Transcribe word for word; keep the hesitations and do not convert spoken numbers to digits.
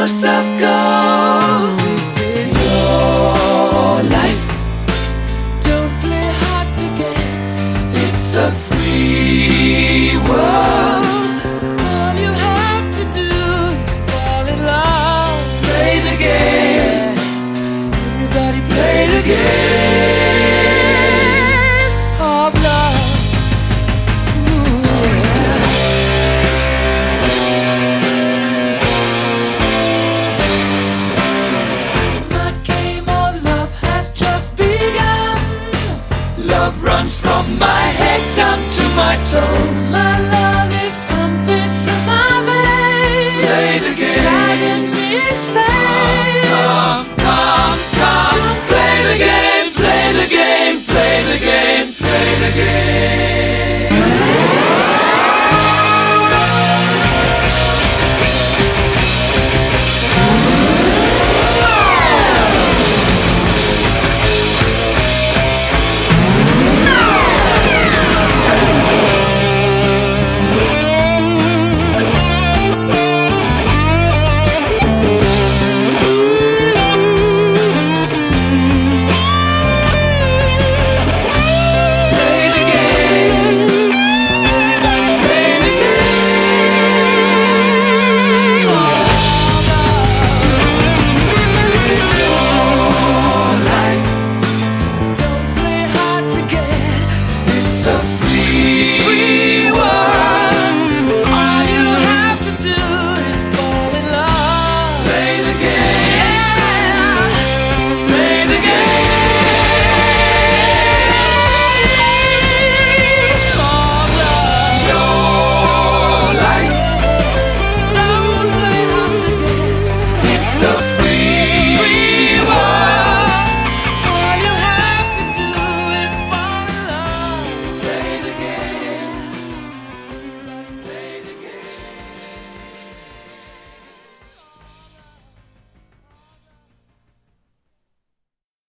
house of gold. This is your life. Don't play hard to get. It's a free world. All you have to do is fall in love. Play the game. Everybody play the game of love. Ooh, yeah. My game of love has just begun. Love runs from my head down to my toes. My